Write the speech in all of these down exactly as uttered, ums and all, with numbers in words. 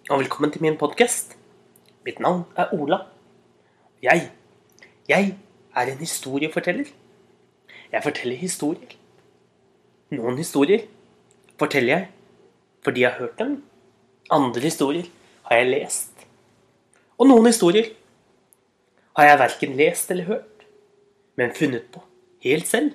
og velkommen til min podcast. Mitt navn er Ola. Jeg, jeg er en historieforteller. Jeg forteller historier. Noen historier forteller jeg fordi jeg har hørt dem. Andre historier har jeg lest. Og noen historier har jeg hverken lest eller hørt, men funnet på helt selv.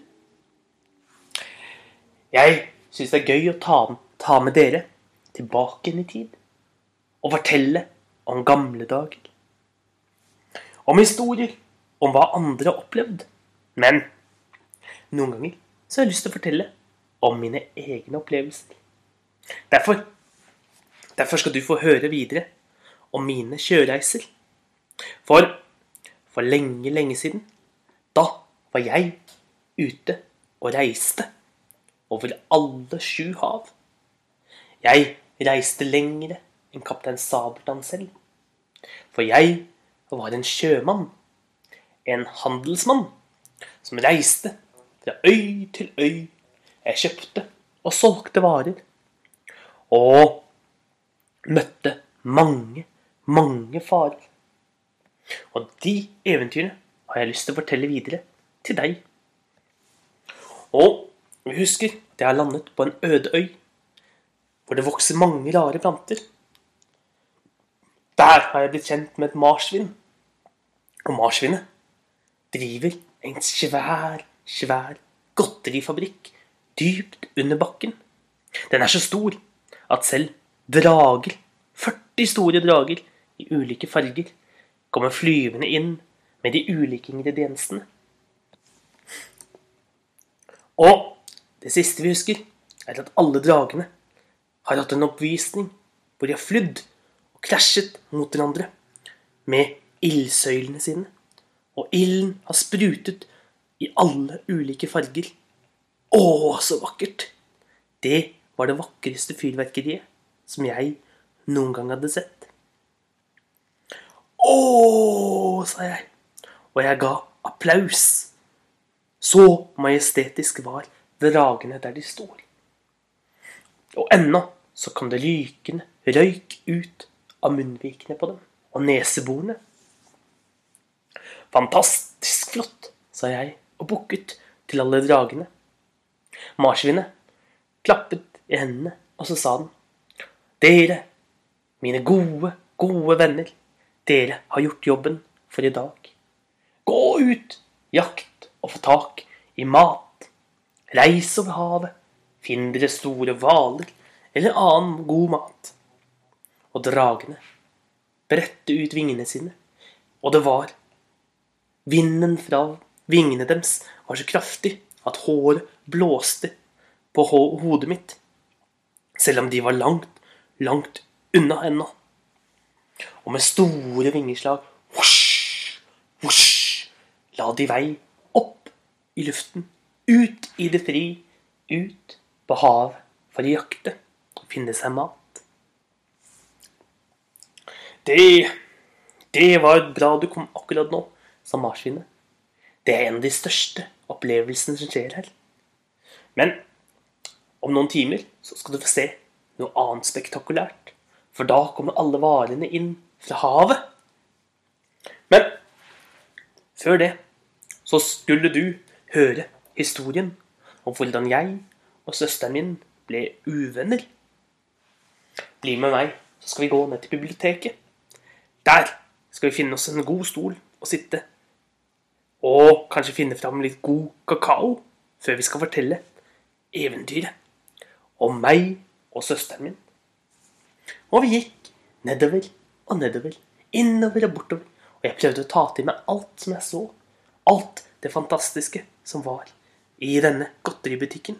Jeg synes det er gøy å ta, ta med dere tilbake inn i tid og fortelle om gamle dager. Om historier om hva andre har opplevd. Men noen ganger så har jeg lyst til å fortelle om mine egne opplevelser. Derfor, derfor skal du få høre videre om mine kjøreiser. For, for lenge, lenge siden, da var jeg ute og reiste over alle sju hav. Jeg reiste lengre enn kaptein Sabeltann selv. For jeg var en sjømann, en handelsmann, som reiste fra øy til øy. Jeg kjøpte og solgte varer, og møtte mange, mange farer. Og de eventyrene har jeg lyst til å fortelle videre til deg. Og vi husker at jeg har landet på en øde øy, hvor det vokser mange rare planter. Der har jeg blitt kjent med et marsvin. Og marsvinet driver en svær, svær godterifabrikk dypt under bakken. Den er så stor at selv drager, førti store drager i ulike farger, kommer flyvende inn med de ulike ingrediensene. Og det siste vi husker er at alle dragene har hatt en oppvisning hvor de har flydd og krasjet mot hverandre med ildsøylene sine. Og ilden har sprutet i alle ulike farger. Åh, så vakkert! Det var det vakreste fyrverkeriet som jeg noen gang hadde sett. Åh, sa jeg, og jeg ga applaus. Så majestetisk var dragene der de står. Og ennå så kom det rykende røyk ut av munnvikene på dem, og neseborene. Fantastisk flott, sa jeg, og bukket til alle dragene. Marsvinet klappet i hendene, og så sa den: Dere, mine gode, gode venner, dere har gjort jobben for i dag. Gå ut, jakt og få tak i mat. Reis over havet, finn dere store hvaler eller annen god mat. Og dragene bredte ut vingene sine, og det var vinden fra vingene deres var så kraftig at håret blåste på ho- hodet mitt, selv om de var langt, langt unna ennå. Og med store vingeslag, whoosh, whoosh, la de vei opp i luften, ut i det fri, ut på havet for å jakte og finne seg mat. Det, det var bra du kom akkurat nå, sa marsvinet. Det er en av de største opplevelsene som skjer her. Men om noen timer så skal du få se noe annet spektakulært. For da kommer alle varene inn fra havet. Men før det så skulle du høre historien om hvordan jeg og søsteren min ble uvenner. Bli med meg, så skal vi gå ned til biblioteket. Der skal vi finne oss en god stol og sitte. Og kanskje finne fram litt god kakao før vi skal fortelle eventyret om meg og søsteren min. Og vi gikk nedover og nedover, innover og bortover. Og jeg prøvde å ta til meg alt som jeg så. Alt det fantastiske som var i denne godteributikken.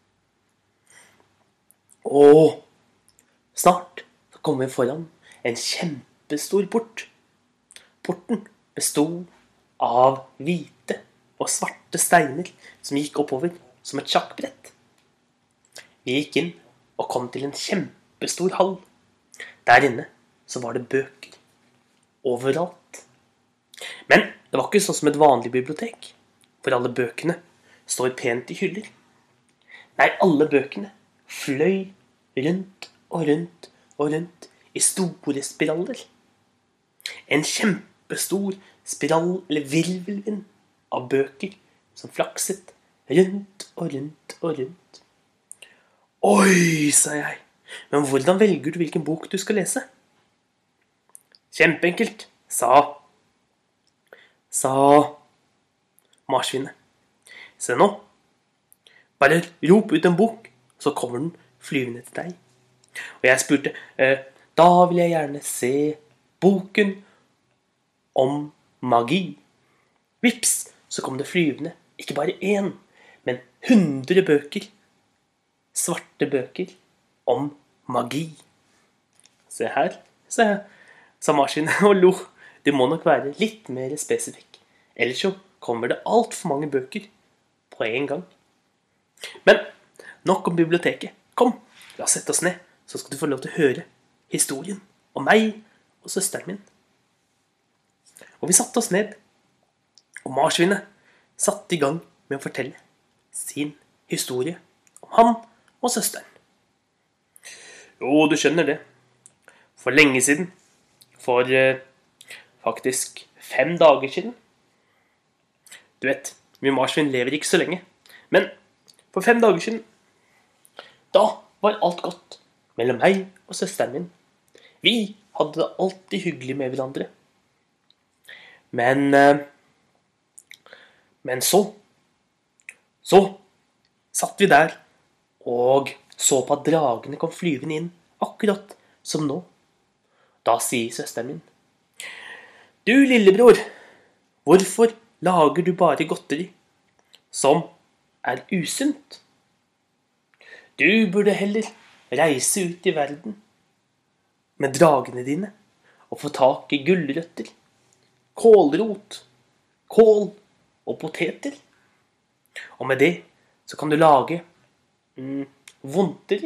Og snart så kom vi foran en kjempestor port. Porten bestod av hvite og svarte steiner som gikk oppover som et sjakkbrett. Vi gikk inn og kom til en kjempestor hall. Der inne så var det bøker overalt. Men det var ikke sånn som et vanlig bibliotek, hvor alle bøkene står pent i hyller. Nei, alle bøkene fløy rundt og rundt og rundt i store spiraler. En kjempestor spiral eller virvelvind av bøker som flakset rundt og rundt og rundt. Oi, sa jeg, men hvordan velger du hvilken bok du skal lese? Kjempeenkelt, sa, sa marsvinet. Se nå, bare rop ut en bok, så kommer den flyvende til deg. Og jeg spurte, eh, da vil jeg gjerne se boken om magi. Vips, så kom det flyvende, ikke bare én, men hundre bøker. Svarte bøker om magi. Se her, se her, sa marsvinet og lo. Det må nok være litt mer spesifikk. Ellers så kommer det alt for mange bøker på en gang. Men nok om biblioteket. Kom, la oss sette oss ned, så skal du få lov til å høre historien om meg og søsteren min. Og vi satte oss ned, og marsvinet satte i gang med å fortelle sin historie om han og søsteren. Jo, du skjønner det. For lenge siden, for eh, faktisk fem dager siden. Du vet, vi marsvin lever ikke så lenge, men for fem dager siden, da var alt godt mellom meg og søsteren min. Vi hadde det alltid hyggelig med hverandre. Men, eh, men så, så satt vi der og så på at dragene kom flyvende inn, akkurat som nå. Da sier søsteren min, du lillebror, hvorfor lager du bare godteri som er usunt? Du burde heller reise ut i verden med dragene dine og få tak i gulrøtter, kålrot, kål og poteter. Og med det så kan du lage mm, vondteri.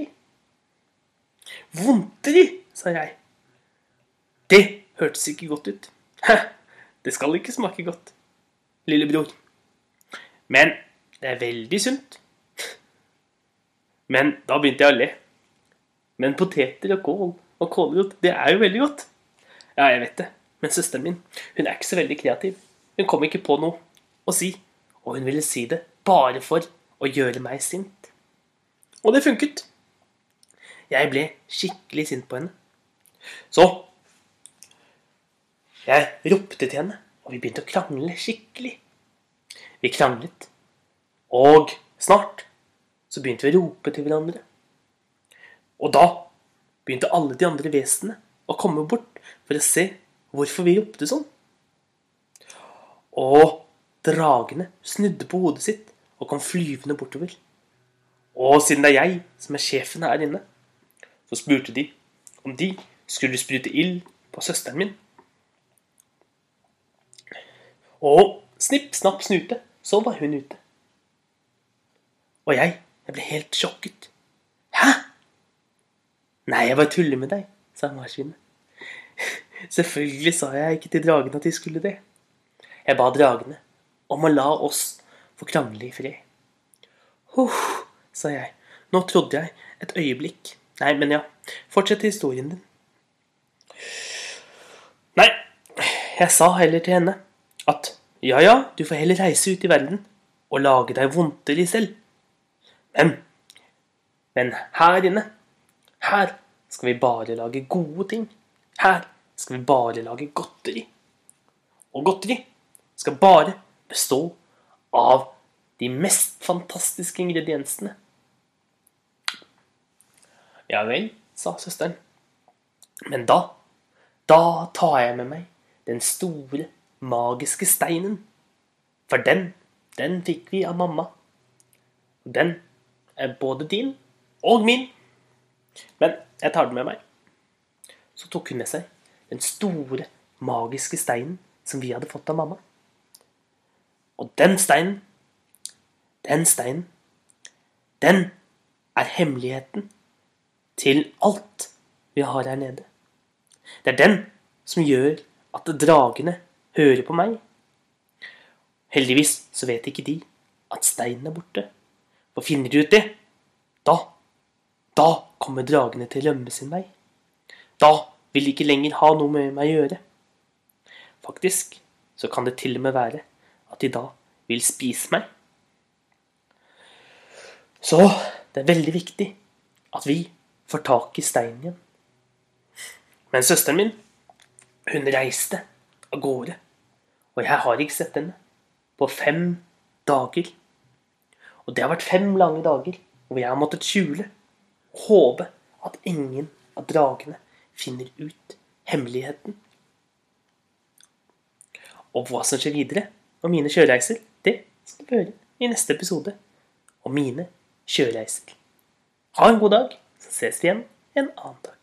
Vondteri, sa jeg. Det hørtes ikke godt ut. Det skal ikke smake godt, lillebror. Men det er veldig sunt. Men da begynte jeg å le. Men poteter og kål og kålrot, det er jo veldig godt. Ja, jeg vet det. Men søsteren min, hun er ikke så veldig kreativ. Hun kom ikke på noe å si. Og hun ville si det bare for å gjøre meg sint. Og det funket. Jeg ble skikkelig sint på henne. Så jeg ropte til henne, og vi begynte å krangle skikkelig. Vi kranglet, og snart så begynte vi å rope til hverandre. Og da begynte alle de andre vesenene å komme bort for å se hvorfor vi ropte sånn. Og dragene snudde på hodet sitt og kom flyvende bortover. Og siden det er jeg som er sjefen her inne, så spurte de om de skulle sprute ild på søsteren min. Og snipp, snapp, snute, så var hun ute. Og jeg, jeg ble helt sjokket. Hæ? Nei, jeg bare tuller med deg, sa marsvinet. Selvfølgelig sa jeg ikke til dragene at de skulle det. Jeg ba dragene om å la oss få krangle i fred. Huff, sa jeg. Nå trodde jeg et øyeblikk. Nei, men ja, fortsett historien din. Nei, jeg sa heller til henne at ja, ja, du får heller reise ut i verden og lage deg vondteri selv. Men, men her inne, her skal vi bare lage gode ting. Her skal vi bare lage godteri. Og godteri skal bare bestå av de mest fantastiske ingrediensene. Ja vel, sa søsteren. Men da, da tar jeg med meg den store magiske steinen. For den, den fikk vi av mamma. Den er både din og min. Men jeg tar den med meg. Så tok hun med seg den store magiske steinen som vi hadde fått av mamma. Og den steinen, den steinen, den er hemmeligheten til alt vi har her nede. Det er den som gjør at dragene hører på meg. Heldigvis så vet ikke de at steinen er borte. For finner de ut det, da, da kommer dragene til å rømme sin vei. Da vil ikke lenger ha noe med meg å gjøre. Faktisk så kan det til og med være at de da vil spise meg. Så det er veldig viktig at vi får tak i steinen igjen. Men søsteren min, hun reiste av gårde, og jeg har ikke sett henne på fem dager. Og det har vært fem lange dager hvor jeg har måttet skjule og håpe at ingen av dragene finner ut hemmeligheten. Og hva som skjer videre om mine sjøreiser, det skal du høre i neste episode om mine sjøreiser. Ha en god dag, så ses vi igjen en annen dag.